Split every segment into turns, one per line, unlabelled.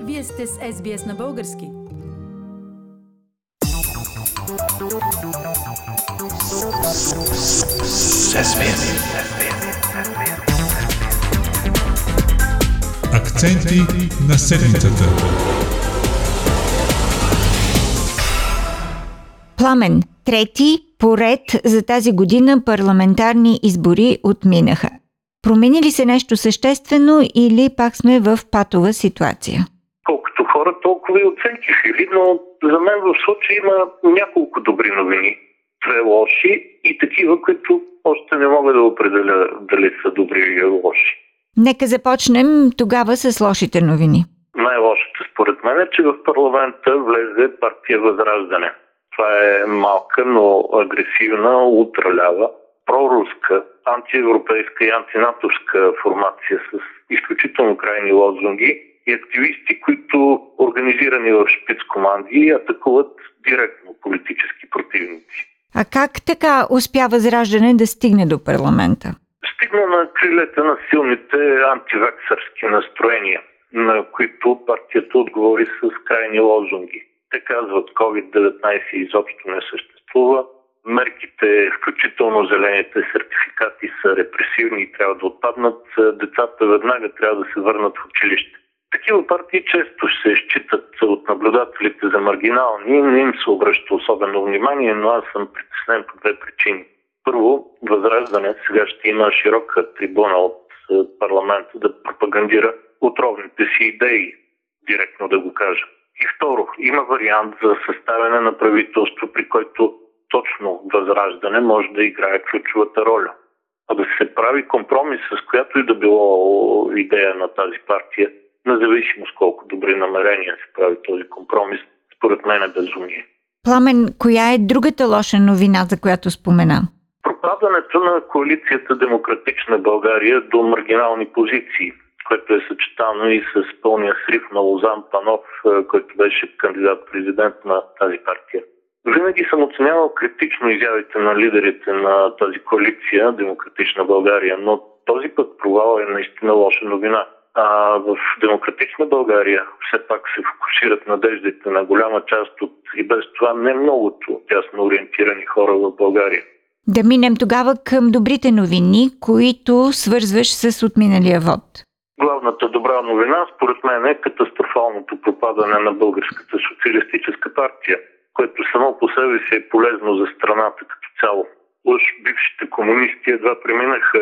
Вие сте с SBS на български.
Акценти на седмицата.
Пламен, трети поред за тази година парламентарни избори отминаха. Промени ли се нещо съществено или пак сме в патова ситуация?
Колкото хора, толкова и оценки фили, но за мен в случая има няколко добри новини. Две лоши и такива, които още не мога да определя дали са добри или лоши.
Нека започнем тогава с лошите новини.
Най-лошото според мен е, че в парламента влезе партия Възраждане. Това е малка, но агресивна, ултралява, проруска, антиевропейска и антинатовска формация с изключително крайни лозунги и активисти, които организирани в шпицкоманди атакуват директно политически противници.
А как така успя Възраждане да стигне до парламента?
Стигна на крилете на силните антивексърски настроения, на които партията отговори с крайни лозунги. Те казват, COVID-19 изобщо не съществува, мерките, включително зелените сертификати, са репресивни и трябва да отпаднат, децата веднага трябва да се върнат в училище. Такива партии често се считат от наблюдателите за маргинални, не им се обръща особено внимание, но аз съм притеснен по две причини. Първо, Възраждане сега ще има широка трибуна от парламента да пропагандира отровните си идеи, директно да го кажа. И второ, има вариант за съставяне на правителство, при който точно Възраждане може да играе ключовата роля. А да се прави компромис с която и да било идея на тази партия, независимо с колко добри намерения се прави този компромис, според мен е безумие.
Пламен, коя е другата лоша новина, за която спомена?
Пропадането на коалицията Демократична България до маргинални позиции, което е съчетано и с пълния срив на Лозан Панов, който беше кандидат-президент на тази партия. Винаги съм оценявал критично изявите на лидерите на тази коалиция Демократична България, но този път провал е наистина лоша новина. А в Демократична България все пак се фокусират надеждите на голяма част от и без това не многото тясно ориентирани хора в България.
Да минем тогава към добрите новини, които свързваш с отминалия вод.
Главната добра новина, според мен, е катастрофалното пропадане на Българската социалистическа партия, което само по себе си е полезно за страната като цяло. Уж бившите комунисти едва преминаха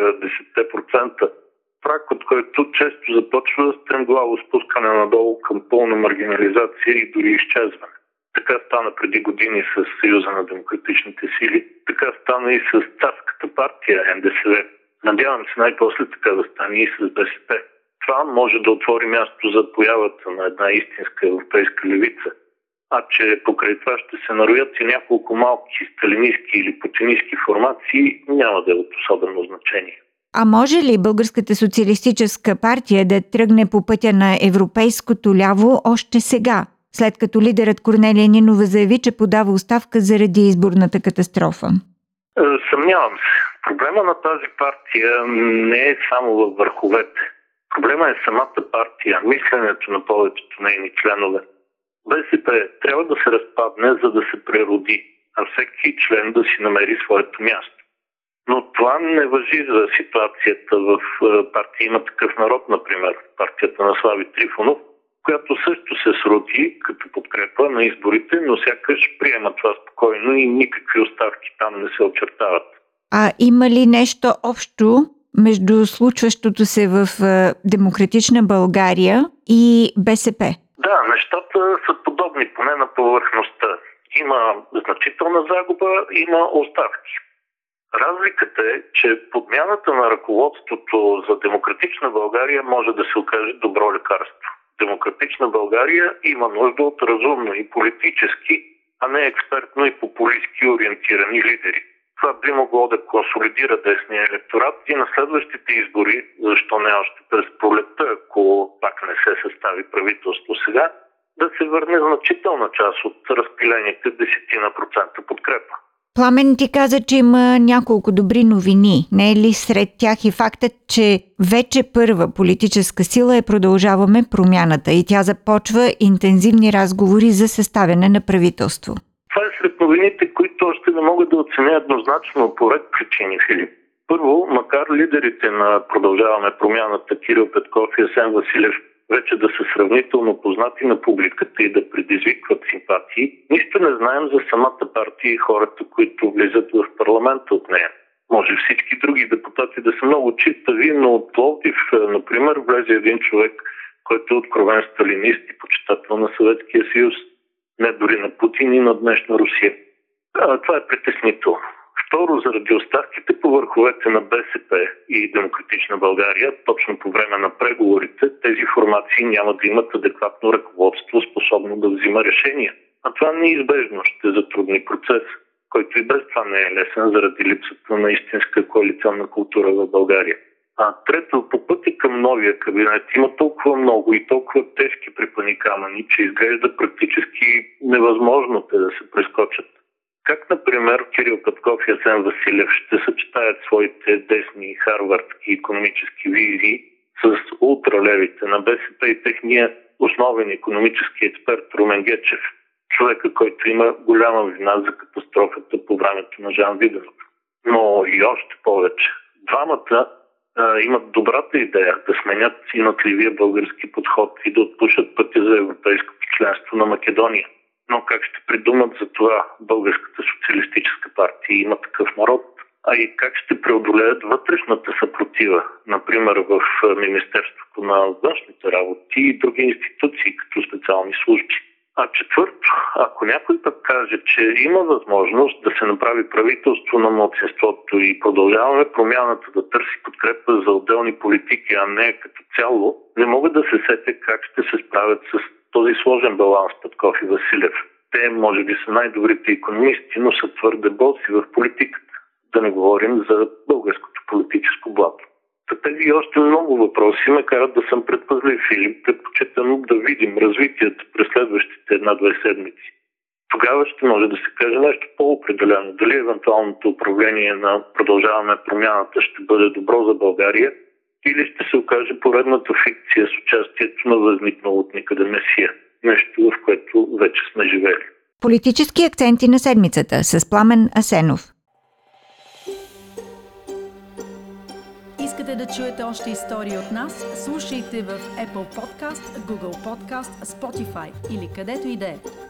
10%, прак, от който често започва стремглаво спускане надолу към пълна маргинализация и дори изчезване. Така стана преди години с Съюза на демократичните сили, така стана и с царската партия НДСВ. Надявам се най-после така да стане и с БСП. Това може да отвори място за появата на една истинска европейска левица. А че покрай това ще се нароят и няколко малки сталинистки или путинистки формации, няма да е от особено значение.
А може ли Българската социалистическа партия да тръгне по пътя на европейското ляво още сега, след като лидерът Корнелия Нинова заяви, че подава оставка заради изборната катастрофа?
Съмнявам се. Проблема на тази партия не е само във върховете. Проблема е самата партия, мисленето на повечето нейни членове. БСП трябва да се разпадне, за да се прероди, а всеки член да си намери своето място. Но това не важи за ситуацията в партия Има такъв народ, например, партията на Слави Трифонов, която също се сроди като подкрепа на изборите, но сякаш приема това спокойно и никакви оставки там не се очертават.
А има ли нещо общо между случващото се в Демократична България и БСП?
Да, нещата са подобни, поне на повърхността. Има значителна загуба, има оставки. Разликата е, че подмяната на ръководството за Демократична България може да се окаже добро лекарство. Демократична България има нужда от разумно и политически, а не експертно и популистски ориентирани лидери. Това би могло да консолидира десния електорат и на следващите избори, защо не още през пролетта, ако пак не се състави правителство сега, да се върне значителна част от разпилените 10% подкрепа.
Пламен, ти каза, че има няколко добри новини. Не е ли сред тях и фактът, че вече първа политическа сила е Продължаваме промяната и тя започва интензивни разговори за съставяне на правителство?
Това е сред новините, които още не могат да оценя еднозначно по ред причини, Филип. Първо, макар лидерите на Продължаваме промяната Кирил Петков и Асен Василев вече да са сравнително познати на публиката и да предизвикват симпатии, нищо не знаем за самата партия и хората, които влизат в парламента от нея. Може всички други депутати да са много читави, но от Пловдив, например, влезе един човек, който е откровен сталинист и почитател на Съветския съюз. Не дори на Путин и на днешна Русия. Това е притеснително. Второ, заради оставките по върховете на БСП и Демократична България, точно по време на преговорите, тези формации няма да имат адекватно ръководство, способно да взима решения. А това неизбежно ще затрудни процес, който и без това не е лесен заради липсата на истинска коалиционна култура в България. А трето, по пътя към новия кабинет има толкова много и толкова тежки препъникамъни, че изглежда практически невъзможно те да се прескочат. Как, например, Кирил Петков и Асен Василев ще съчетаят своите десни харвардски икономически визии с ултралевите на БСП и техния основен икономически експерт Румен Гечев, човека, който има голяма вина за катастрофата по времето на Жан Виденов. Но и още повече. Двамата имат добрата идея да сменят синатливия български подход и да отпушат пътя за европейското членство на Македония. Но как ще придумат за това Българската социалистическа партия Има такъв народ? А и как ще преодолеят вътрешната съпротива, например в Министерството на външните работи и други институции, като специални служби? А четвърто, ако някой пък каже, че има възможност да се направи правителство на малцинството и Продължаваме промяната да търси подкрепа за отделни политики, а не като цяло, не мога да се сетя как ще се справят с този сложен баланс Петков и Василев. Те може би са най-добрите икономисти, но са твърде боси в политиката. Да не говорим за българското политическо блато. Тези и още много въпроси ме карат да съм предпазлив, Филип. Предпочитам да видим развитието през следващите 1-2 седмици. Тогава ще може да се каже нещо по-определено. Дали евентуалното управление на Продължаваме промяната ще бъде добро за България или ще се окаже поредната фикция с участието на възникнал от никъде месия. Нещо, в което вече сме живели.
Политически акценти на седмицата с Пламен Асенов.
Искате да чуете още истории от нас? Слушайте в Apple Podcast, Google Podcast, Spotify или където и да е.